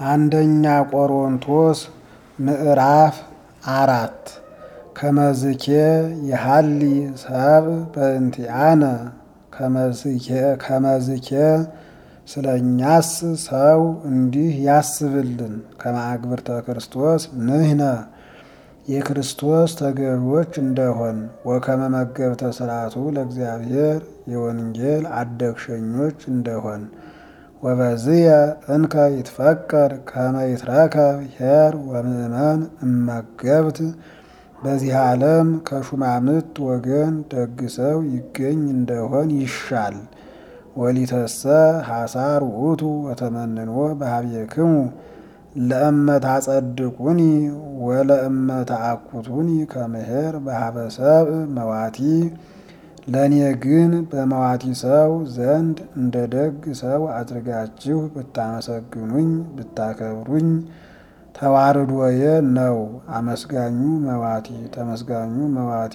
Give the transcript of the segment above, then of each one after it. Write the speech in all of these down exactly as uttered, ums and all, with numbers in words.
አንደኛ ቆሮንቶስ ምዕራፍ አራት ከመዝኬ የሃሊ ሰብ በእንቲአነ ከመዝኬ ስለኛስ ሰው እንዲህ ያስብልን ከማግብርተ ክርስቶስ ንሕነ የክርስቶስ ተገቢዎች እንደሆን ወከመ መገብተ ሥርዓቱ ለእግዚአብሔር የወንጌል አደግሸኞች እንደሆን ወበዝየ እንከ ይትፈቀድ ከመ ይትረከብ ኄር ወምእመን እመገብት በዚህ ዓለም ከሹማምት ወገን ደግ ሰው ይገኝ እንደሆን ይሻል። ወሊተሰ ሐሳር ውእቱ ወተመንኖ በኀቤክሙ ለእመ ታጸድቁኒ ወለእመ ተአኩቱኒ ከመ ኄር በኀበ ሰብእ መዋቲ ለእኔ ግን በመዋቲ ሰው ዘንድ እንደ ደግ ሰው አድርጋችሁ ብታመሰግኑኝ ብታከብሩኝ ተዋርዶዬ ነው። አመስጋኙ መዋቲ ተመስጋኙ መዋቲ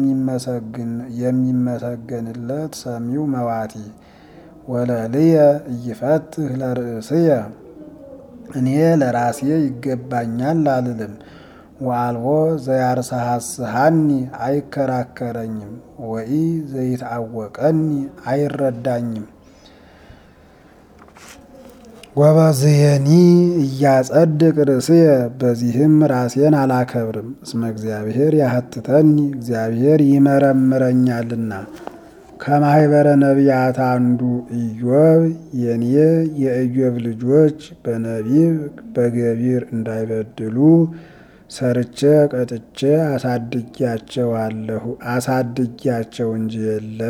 የሚመሰገንለት ሰሚው መዋቲ ወለልየ ኢይፈትህ ለርእስየ እኔ ለራሴ ይገባኛል አልልም። ወአልቦ ዘያርሰሐስሐኒ አይከራከረኝም። ወኢ ዘይትዐወቀኒ አይረዳኝም። ወበዝየኒ እያጸድቅ ርእስየ በዚህም ራሴን አላከብርም። እስመ እግዚአብሔር ያሐትተኒ እግዚአብሔር ይመረምረኛልና። ከማኅበረ ነቢያት አንዱ ኢዮብ የኔ የኢዮብ ልጆች በነቢብ በገቢር እንዳይበድሉ ሰርቼ ቀጥቼ አሳድጊያቸዋለሁ አሳድጊያቸው እንጂ የለ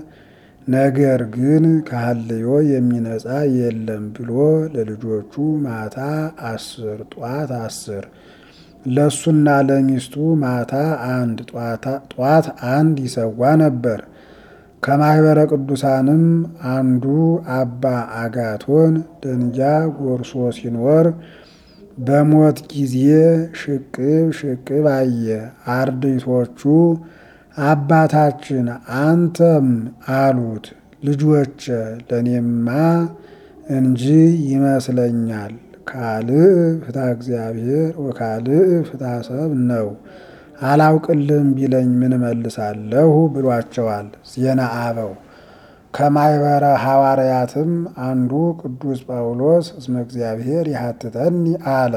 ነገር ግን ከሐልዮ የሚነጻ የለም ብሎ ለልጆቹ ማታ አስር ጧት አስር ለሱና ለሚስቱ ማታ አንድ ጧት አንድ ይሰዋ ነበር። ከማኅበረ ቅዱሳንም አንዱ አባ አጋቶን ደንጊያ ጎርሶ ሲኖር በሞት ጊዜ ሽቅብ ሽቅብ አየ። አርድእቶቹ አባታችን አንተም አሉት። ልጆቼ ለእኔማ እንጂ ይመስለኛል ካልእ ፍትሐ እግዚአብሔር ወካልእ ፍትሐ ሰብ ነው። አላውቅልም ቢለኝ ምን እመልሳለሁ ብሏቸዋል። ዜና አበው ከማኅበረ ሐዋርያትም አንዱ ቅዱስ ጳውሎስ እስመ እግዚአብሔር ያሐትተኒ አለ።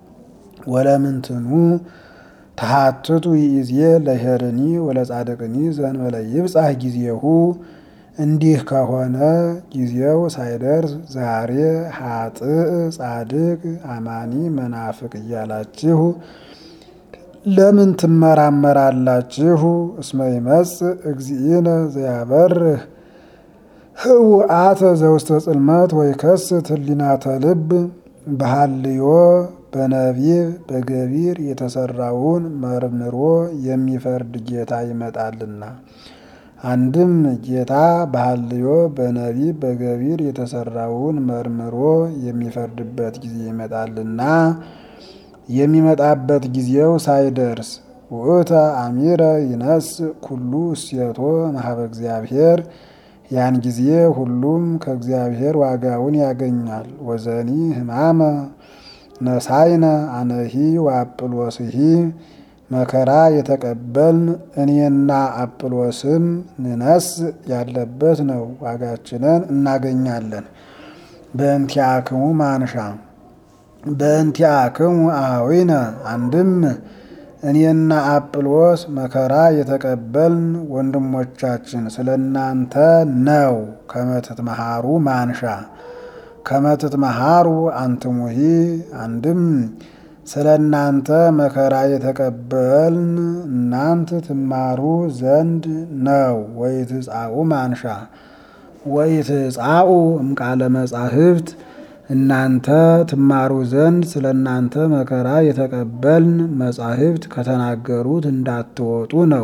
ወለምንትኑ ተሐትቱ ይእዜ ለኄርኒ ወለጻድቅኒ ዘእንበለ ይብጻሕ ጊዜሁ እንዲህ ከሆነ ጊዜው ሳይደርስ ዛሬ ኃጥእ ጻድቅ አማኒ መናፍቅ እያላችሁ ለምን ትመራመራላችሁ? እስመ ይመጽእ እግዚእነ ዘያበርህ ህውአተ ዘውስተ ጽልመት ወይከስት ህሊናተ ልብ በሐልዮ በነቢብ በገቢር የተሰራውን መርምሮ የሚፈርድ ጌታ ይመጣልና። አንድም ጌታ በሐልዮ በነቢብ በገቢር የተሰራውን መርምሮ የሚፈርድበት ጊዜ ይመጣልና የሚመጣበት ጊዜው ሳይደርስ ውእተ አሚረ ይነስእ ኩሉ እሴቶ እምኀበ እግዚአብሔር ያን ጊዜ ሁሉም ከእግዚአብሔር ዋጋውን ያገኛል። ወዘኒ ሕማመ ነሳይነ አነሂ ወአጵሎስሂ መከራ የተቀበልን እኔና አጵሎስም ንነስእ ያለበት ነው። ዋጋችንን እናገኛለን። በእንቲአክሙ ማንሻ በእንቲአክሙ አኀዊነ አንድም እኔና አጵሎስ መከራ የተቀበልን ወንድሞቻችን ስለ እናንተ ነው። ከመ ትትመሃሩ ማንሻ ከመ ትትመሃሩ አንትሙሂ አንድም ስለ እናንተ መከራ የተቀበልን እናንት ትማሩ ዘንድ ነው። ወኢትጻኡ ማንሻ ወኢትጻኡ እምቃለ መጻሕፍት እናንተ ትማሩ ዘንድ ስለ እናንተ መከራ የተቀበልን መጻሕፍት ከተናገሩት እንዳትወጡ ነው።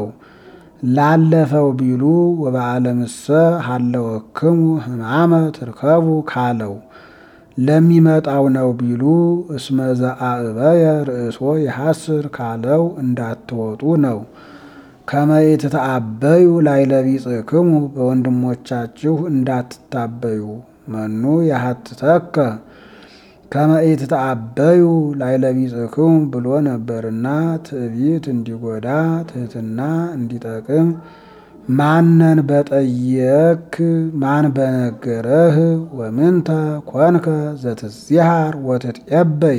ላለፈው ቢሉ ወበዓለምሰ ሀለወክሙ ሕማመ ትርከቡ ካለው ለሚመጣው ነው ቢሉ እስመ ዘአእበየ ርእሶ ይሐስር ካለው እንዳትወጡ ነው። ከመ ኢትተአበዩ ላዕለ ቢጽሕክሙ በወንድሞቻችሁ እንዳትታበዩ መኑ ያሐትተከ ከመ ኢትተአበዩ ላዕለ ቢጽክሙ ብሎ ነበርና ትዕቢት እንዲጎዳ ትሕትና እንዲጠቅም ማነን በጠየክ ማን በነገረህ? ወምንተ ኮንከ ዘትዚሃር ወትትዔበይ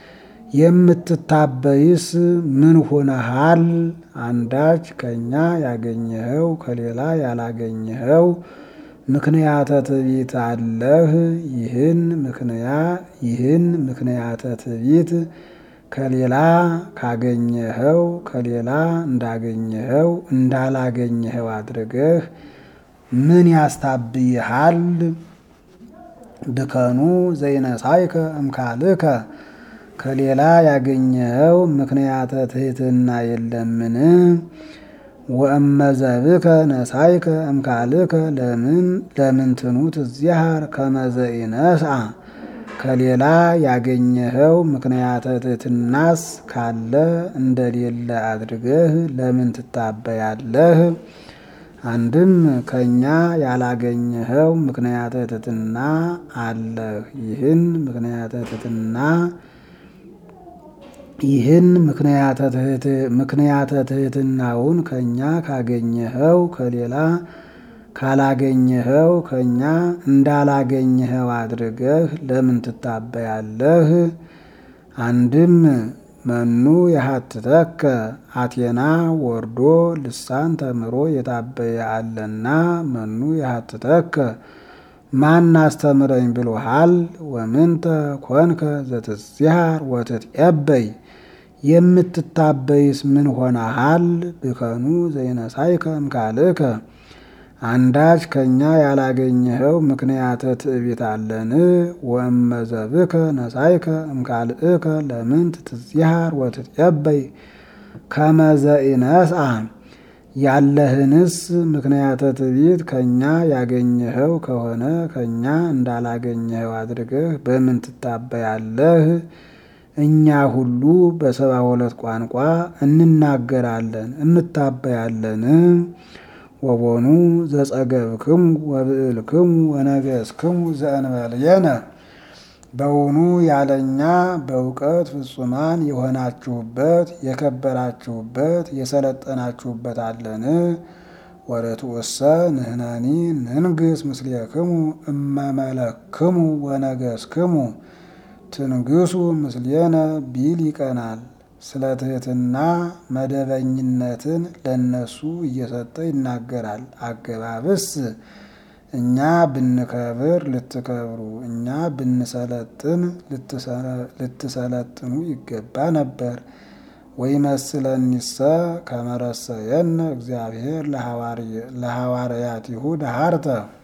የምትታበይስ ምን ሆነሃል? አንዳች ከኛ ያገኘኸው ከሌላ ያላገኘኸው ምክንያተ ትዕቢት አለህ። ይህን ምክንያት ይህን ምክንያተ ትዕቢት ከሌላ ካገኘኸው ከሌላ እንዳገኘኸው እንዳላገኘኸው አድርገህ ምን ያስታብይሃል? ብከኑ ዘይነሳይከ እምካልከ ከሌላ ያገኘኸው ምክንያተ ትሕትና የለምን? ወእመዘብከ ነሳይከ እምካልከ ለምን ለምንትኑ ትዚሃር ከመ ዘኢነስአ ከሌላ ያገኘኸው ምክንያተ ትሕትናስ ካለ እንደሌለ አድርገህ ለምን ትታበያለህ? አንድም ከኛ ያላገኘኸው ምክንያተ ትሕትና አለህ። ይህን ምክንያተ ትሕትና ይህን ምክንያተ ትሕትናውን ከኛ ካገኘኸው ከሌላ ካላገኘኸው ከኛ እንዳላገኘኸው አድርገህ ለምን ትታበያለህ? አንድም መኑ የሀትተከ አቴና ወርዶ ልሳን ተምሮ የታበየ አለና መኑ የሀትተከ ማን አስተምረኝ ብሎሃል? ወምንተ ኮንከ ዘትዚሃር ወትትዔበይ የምትታበይስ ምን ሆነሃል? ብከኑ ዘይነሳይከ እምካልከ አንዳች ከኛ ያላገኘኸው ምክንያተ ትዕቢት አለን? ወእመዘብከ ነሳይከ እምካልእከ ለምንት ትዚሃር ወትትዔበይ ከመ ዘኢነስአ ያለህንስ ምክንያተ ትዕቢት ከኛ ያገኘኸው ከሆነ ከኛ እንዳላገኘኸው አድርገህ በምን ትታበያለህ? እኛ ሁሉ በሰባ ሁለት ቋንቋ እንናገራለን እንታበያለን። ወቦኑ ዘጸገብክሙ ወብዕልክሙ ወነገሥክሙ ዘእንበልየነ በውኑ ያለኛ በእውቀት ፍጹማን የሆናችሁበት የከበራችሁበት የሰለጠናችሁበት አለን? ወርቱእሰ ንሕነኒ ንንግሥ ምስሌክሙ እመመለክሙ ወነገሥክሙ ትንግሱ ምስሌነ ቢል ይቀናል። ስለ ትሕትና መደበኝነትን ለነሱ እየሰጠ ይናገራል። አገባብስ እኛ ብንከብር ልትከብሩ እኛ ብንሰለጥን ልትሰለጥኑ ይገባ ነበር። ወይመስለኒሰ ከመ ረሰየነ እግዚአብሔር ለሐዋርያቲሁ ደኃርተ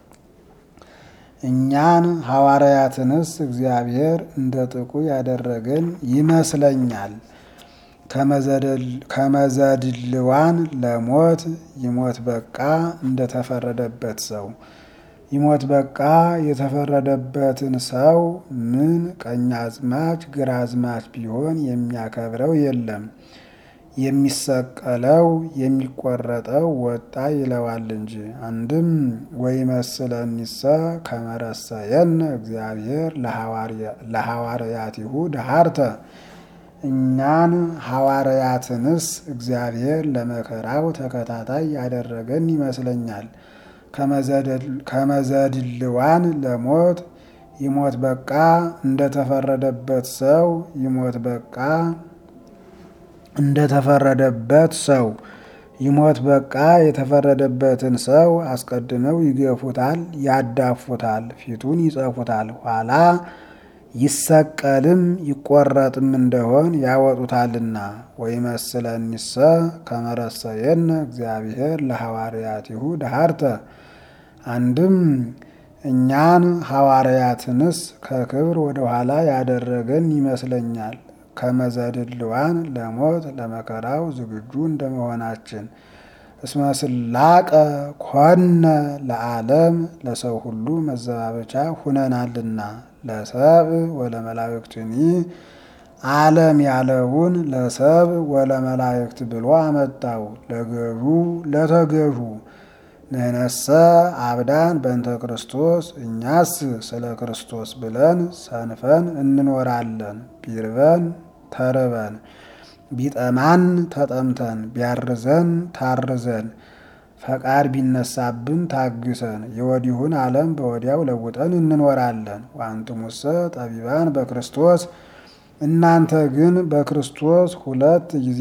እኛን ሐዋርያትንስ እግዚአብሔር እንደ ጥቁ ያደረገን ይመስለኛል። ከመዘድልዋን ለሞት ይሞት በቃ እንደተፈረደበት ሰው ይሞት በቃ የተፈረደበትን ሰው ምን ቀኛዝማች ግራዝማች ቢሆን የሚያከብረው የለም። የሚሰቀለው የሚቆረጠው ወጣ ይለዋል እንጂ። አንድም ወይመስለኒሰ ከመ ረሰየነ እግዚአብሔር ለሐዋርያቲሁ ደኃርተ እኛን ሐዋርያትንስ እግዚአብሔር ለመከራው ተከታታይ ያደረገን ይመስለኛል። ከመዘድልዋን ለሞት ይሞት በቃ እንደተፈረደበት ሰው ይሞት በቃ እንደተፈረደበት ሰው ይሞት በቃ የተፈረደበትን ሰው አስቀድመው ይገፉታል፣ ያዳፉታል፣ ፊቱን ይጸፉታል። ኋላ ይሰቀልም ይቆረጥም እንደሆን ያወጡታልና። ወይመስለኒሰ ከመ ረሰየነ እግዚአብሔር ለሐዋርያቲሁ ደኃርተ አንድም እኛን ሐዋርያትንስ ከክብር ወደ ኋላ ያደረገን ይመስለኛል። ከመዘድልዋን ለሞት ለመከራው ዝግጁ እንደመሆናችን እስመ ስላቀ ኮነ ለዓለም ለሰው ሁሉ መዘባበቻ ሁነናልና። ለሰብ ወለመላእክትኒ ዓለም ያለውን ለሰብ ወለመላእክት ብሎ አመጣው። ለገዡ ለተገዡ ንሕነሰ አብዳን በእንተ ክርስቶስ እኛስ ስለ ክርስቶስ ብለን ሰንፈን እንኖራለን። ቢርበን ተርበን፣ ቢጠማን ተጠምተን፣ ቢያርዘን ታርዘን፣ ፈቃድ ቢነሳብን ታግሰን የወዲሁን ዓለም በወዲያው ለውጠን እንኖራለን። ወአንትሙሰ ጠቢባን በክርስቶስ እናንተ ግን በክርስቶስ ሁለት ጊዜ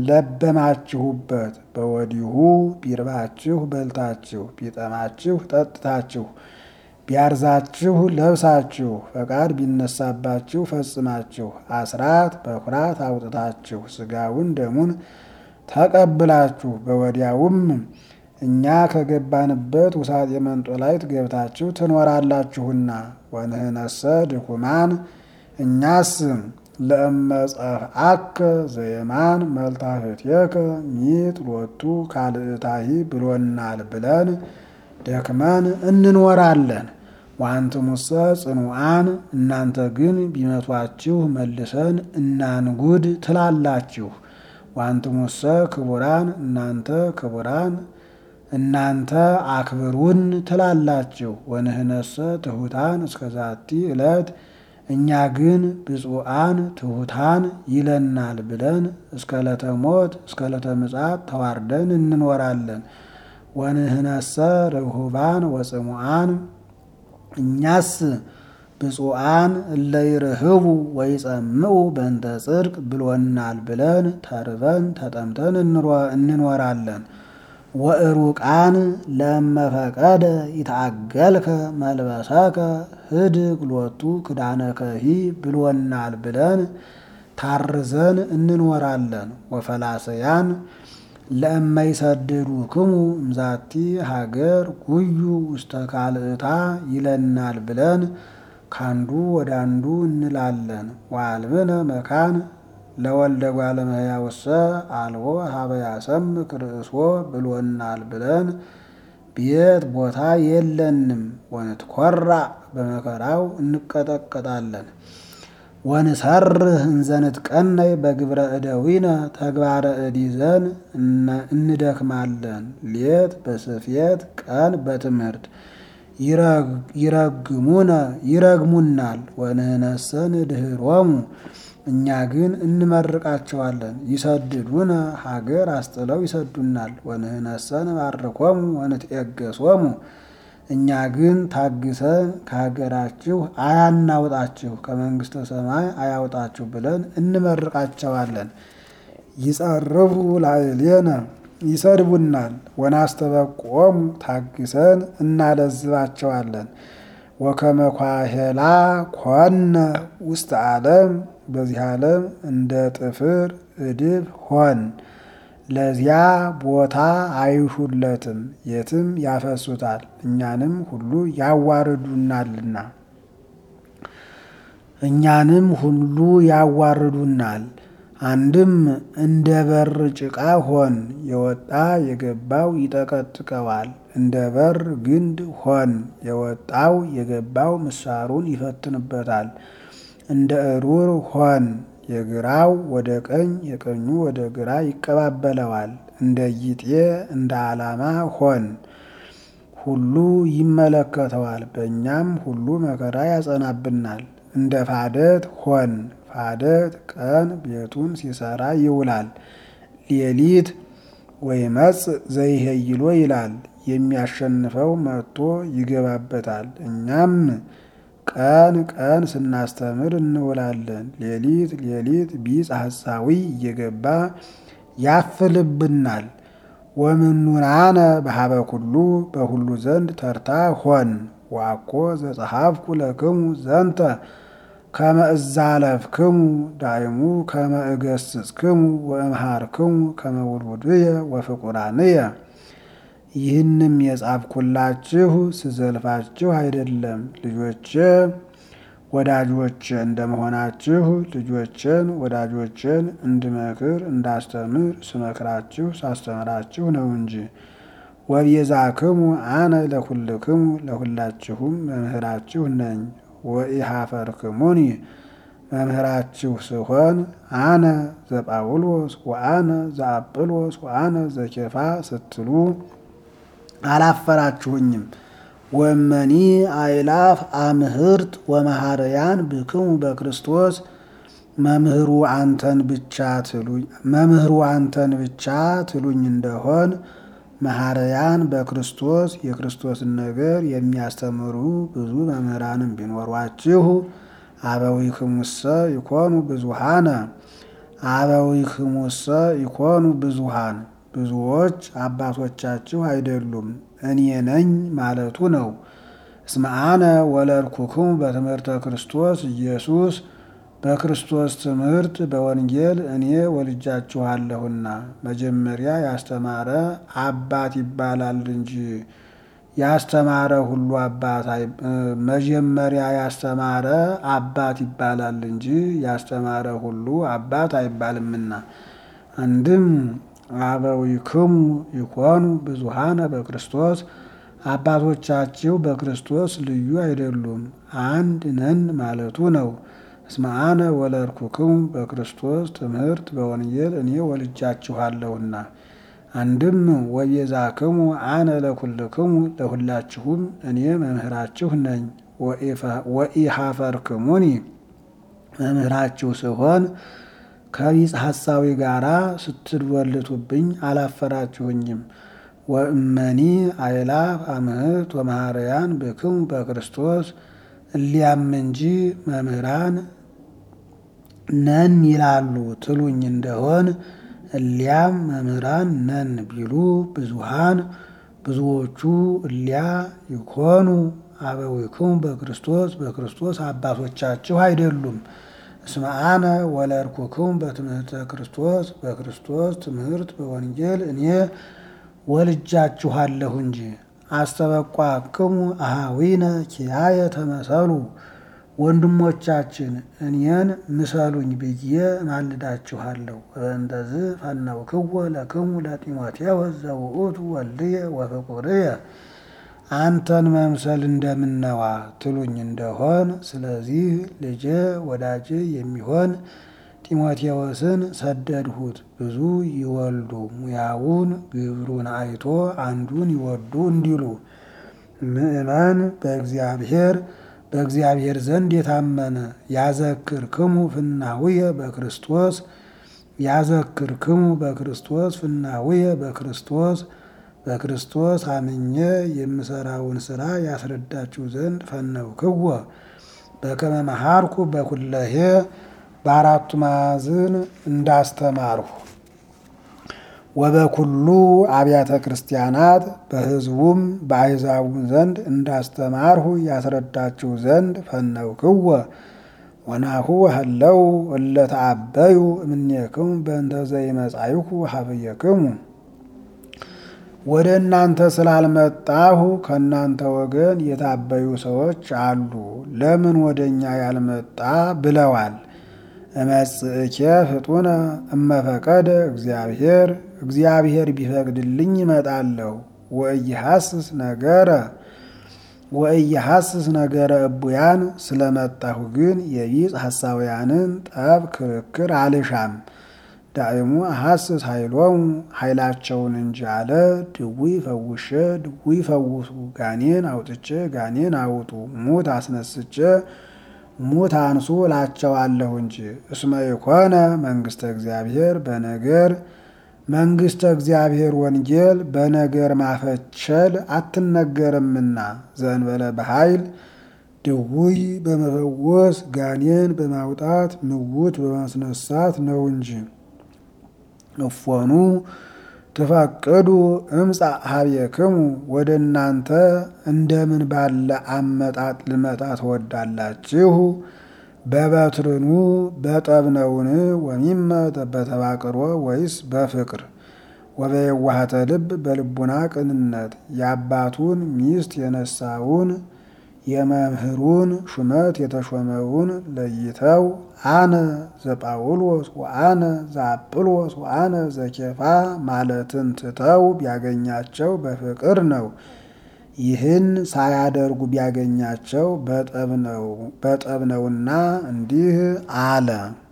ለበማችሁበት። በወዲሁ ቢርባችሁ በልታችሁ፣ ቢጠማችሁ ጠጥታችሁ፣ ቢያርዛችሁ ለብሳችሁ፣ ፈቃድ ቢነሳባችሁ ፈጽማችሁ፣ አስራት በኩራት አውጥታችሁ፣ ሥጋውን ደሙን ተቀብላችሁ፣ በወዲያውም እኛ ከገባንበት ውሳጤ መንጦላይት ገብታችሁ ትኖራላችሁና። ወንሕነሰ ድኩማን እኛስ ለእመጸፍአከ ዘየማን መልታህትየከ ሚጥ ሎቱ ካልእታሂ ብሎናል ብለን ደክመን እንኖራለን። ወአንትሙሰ ጽኑዓን እናንተ ግን ቢመቷችሁ መልሰን እናንጉድ ትላላችሁ። ወአንትሙሰ ክቡራን እናንተ ክቡራን እናንተ አክብሩን ትላላችሁ። ወንሕነሰ ትሑታን እስከዛቲ ዕለት እኛ ግን ብፁዓን ትሑታን ይለናል ብለን እስከ ዕለተ ሞት እስከ ዕለተ ምጽአት ተዋርደን እንኖራለን። ወንሕነሰ ርሁባን ወጽሙዓን እኛስ ብፁዓን እለ ይርህቡ ወይጸምዑ በእንተ ጽድቅ ብሎናል ብለን ተርበን ተጠምተን እንኖራለን። ወእሩቃን ለመፈቀደ ይታገልከ መልበሰከ ህድግ ሎቱ ክዳነከሂ ብሎናል ብለን ታርዘን እንኖራለን። ወፈላሰያን ለእመይሰድዱክሙ እምዛቲ ሀገር ጉዩ ውስተ ካልእታ ይለናል ብለን ካንዱ ወደ አንዱ እንላለን። ወአልብነ መካን ለወልደ እጓለ እመሕያውሰ አልቦ ሀበ ያሰምክ ርእሶ ብሎናል ብለን ቤት ቦታ የለንም። ወንትኰራዕ በመከራው እንቀጠቀጣለን። ወንሰርህ እንዘ ንትቀነይ በግብረ እደዊነ ተግባረ እድ ይዘን እንደክማለን። ሌት በስፌት ቀን በትምህርት ይረግሙነ ይረግሙናል። ወንሕነሰ ንድኅሮሙ እኛ ግን እንመርቃቸዋለን። ይሰድዱነ ሀገር አስጥለው ይሰዱናል። ወንሕነሰ ንባርኮሙ ወንትዔገሶሙ እኛ ግን ታግሰን ከሀገራችሁ አያናውጣችሁ ከመንግሥተ ሰማይ አያውጣችሁ ብለን እንመርቃቸዋለን። ይጸርቡ ላዕሌነ ይሰድቡናል። ወናስተበቅዖሙ ታግሰን እናለዝባቸዋለን። ወከመ ኳሄላ ኮነ ውስተ ዓለም በዚህ ዓለም እንደ ጥፍር እድፍ ሆን። ለዚያ ቦታ አይሹለትም፣ የትም ያፈሱታል። እኛንም ሁሉ ያዋርዱናልና እኛንም ሁሉ ያዋርዱናል። አንድም እንደ በር ጭቃ ሆን፣ የወጣ የገባው ይጠቀጥቀዋል። እንደ በር ግንድ ሆን፣ የወጣው የገባው ምሳሩን ይፈትንበታል። እንደ እሩር ሆን፣ የግራው ወደ ቀኝ የቀኙ ወደ ግራ ይቀባበለዋል። እንደ ጊጤ እንደ ዓላማ ሆን፣ ሁሉ ይመለከተዋል። በእኛም ሁሉ መከራ ያጸናብናል። እንደ ፋደት ሆን፣ ፋደት ቀን ቤቱን ሲሰራ ይውላል። ሌሊት ወይመጽእ ዘይሄይሎ ይላል። የሚያሸንፈው መጥቶ ይገባበታል። እኛም ቀን ቀን ስናስተምር እንውላለን። ሌሊት ሌሊት ቢጽ ሐሳዊ እየገባ ያፍልብናል። ወምኑናነ በሀበ ኩሉ በሁሉ ዘንድ ተርታ ሆን። ዋኮ ዘጸሐፍኩ ለክሙ ዘንተ ከመ እዛለፍክሙ ዳይሙ ከመ እገስጽክሙ ወእምሃርክሙ ከመ ውሉድየ ወፍቁራንየ። ይህንም የጻፍኩላችሁ ስዘልፋችሁ አይደለም፣ ልጆቼ ወዳጆቼ እንደመሆናችሁ ልጆቼን ወዳጆቼን እንድመክር እንዳስተምር ስመክራችሁ ሳስተምራችሁ ነው እንጂ። ወቤዛክሙ አነ ለኩልክሙ ለሁላችሁም መምህራችሁ ነኝ። ወኢሃፈርክሙኒ መምህራችሁ ስሆን አነ ዘጳውሎስ ወአነ ዘአጵሎስ ወአነ ዘኬፋ ስትሉ አላፈራችሁኝም። ወመኒ አእላፍ አምህርት ወመሃረያን ብክሙ በክርስቶስ መምህሩ አንተን ብቻ ትሉኝ መምህሩ አንተን ብቻ ትሉኝ እንደሆን መሃረያን በክርስቶስ የክርስቶስን ነገር የሚያስተምሩ ብዙ መምህራንም ቢኖሯችሁ አበዊክሙሰ ይኮኑ ብዙሃነ አበዊክሙሰ ይኮኑ ብዙሃን ብዙዎች አባቶቻችሁ አይደሉም እኔ ነኝ ማለቱ ነው። እስመ አነ ወለድኩክሙ በትምህርተ ክርስቶስ ኢየሱስ በክርስቶስ ትምህርት በወንጌል እኔ ወልጃችኋለሁና። መጀመሪያ ያስተማረ አባት ይባላል እንጂ ያስተማረ ሁሉ አባት መጀመሪያ ያስተማረ አባት ይባላል እንጂ ያስተማረ ሁሉ አባት አይባልምና። አንድም አበዊክሙ ይኮኑ ብዙሃነ በክርስቶስ አባቶቻችሁ በክርስቶስ ልዩ አይደሉም አንድ ነን ማለቱ ነው። እስመ አነ ወለድኩክሙ በክርስቶስ ትምህርት በወንጌል እኔ ወልጃችኋለሁና። አንድም ወቤዛክሙ አነ ለኩልክሙ ለሁላችሁም እኔ መምህራችሁ ነኝ። ወኢሃፈርክሙኒ መምህራችሁ ስሆን ከቢጽ ሐሳዊ ጋራ ስትድወልቱብኝ አላፈራችሁኝም። ወእመኒ አእላፍ አምህርት ወመሃረያን ብክሙ በክርስቶስ እሊያም እንጂ መምህራን ነን ይላሉ ትሉኝ እንደሆን እሊያም መምህራን ነን ቢሉ ብዙሃን ብዙዎቹ እሊያ ይኮኑ አበዊክሙ በክርስቶስ በክርስቶስ አባቶቻችሁ አይደሉም። እስመ አነ ወለድኩክሙ በትምህርተ ክርስቶስ በክርስቶስ ትምህርት በወንጌል እኔ ወልጃችኋለሁ እንጂ። አስተበቋክሙ አሃዊነ ኪያየ ተመሰሉ ወንድሞቻችን እኔን ምሰሉኝ ብዬ ማልዳችኋለሁ። እንደዚህ ፈነውክዎ ለክሙ ለጢሞቴዎስ ዘውእቱ ወልድየ ወፍቁርየ አንተን መምሰል እንደምነዋ ትሉኝ እንደሆን ስለዚህ ልጄ ወዳጄ የሚሆን ጢሞቴዎስን ሰደድሁት። ብዙ ይወልዱ ሙያውን ግብሩን አይቶ አንዱን ይወዱ እንዲሉ ምእመን በእግዚአብሔር በእግዚአብሔር ዘንድ የታመነ ያዘክርክሙ ፍናውየ በክርስቶስ ያዘክርክሙ በክርስቶስ ፍናውየ በክርስቶስ በክርስቶስ አምኜ የምሰራውን ስራ ያስረዳችሁ ዘንድ ፈነውክዎ በከመ መሃርኩ በኩለሄ በአራቱ ማዕዝን እንዳስተማርሁ ወበኩሉ አብያተ ክርስቲያናት በሕዝቡም በአሕዛቡም ዘንድ እንዳስተማርሁ ያስረዳችሁ ዘንድ ፈነውክዎ። ወናሁ ሀለው እለ ተአበዩ እምኔክሙ በእንተ ዘይመጻእኩ ሀበየክሙ ወደ እናንተ ስላልመጣሁ ከእናንተ ወገን የታበዩ ሰዎች አሉ። ለምን ወደ እኛ ያልመጣ ብለዋል። እመጽእኬ ፍጡነ እመፈቀደ እግዚአብሔር እግዚአብሔር ቢፈቅድልኝ ይመጣለሁ። ወኢይሐስስ ነገረ ወኢይሐስስ ነገረ እቡያን ስለመጣሁ ግን የቢጽ ሐሳውያንን ጠብ ክርክር አልሻም። ዳእሙ አሐስስ ኃይሎሙ ኃይላቸውን እንጂ አለ። ድውይ ፈውሼ ድውይ ፈውሱ፣ ጋኔን አውጥቼ ጋኔን አውጡ፣ ሙት አስነስቼ ሙት አንሱ እላቸዋለሁ እንጂ። እስመ ይኮነ መንግሥተ እግዚአብሔር በነገር መንግሥተ እግዚአብሔር ወንጌል በነገር ማፈቸል አትነገርምና ዘእንበለ በኃይል ድውይ በመፈወስ ጋኔን በማውጣት ምውት በማስነሳት ነው እንጂ። እፎኑ ትፈቅዱ እምጻእ ኀቤክሙ ወደ እናንተ እንደምን ባለ አመጣጥ ልመጣ ትወዳላችሁ? በበትርኑ በጠብነውን ወሚመ በተባቅሮ ወይስ በፍቅር ወበየዋህተ ልብ በልቡና ቅንነት የአባቱን ሚስት የነሳውን የመምህሩን ሹመት የተሾመውን ለይተው አነ ዘጳውሎስ ወአነ ዘአጵሎስ ወአነ ዘኬፋ ማለትን ትተው ቢያገኛቸው በፍቅር ነው። ይህን ሳያደርጉ ቢያገኛቸው በጠብ ነውና እንዲህ አለ።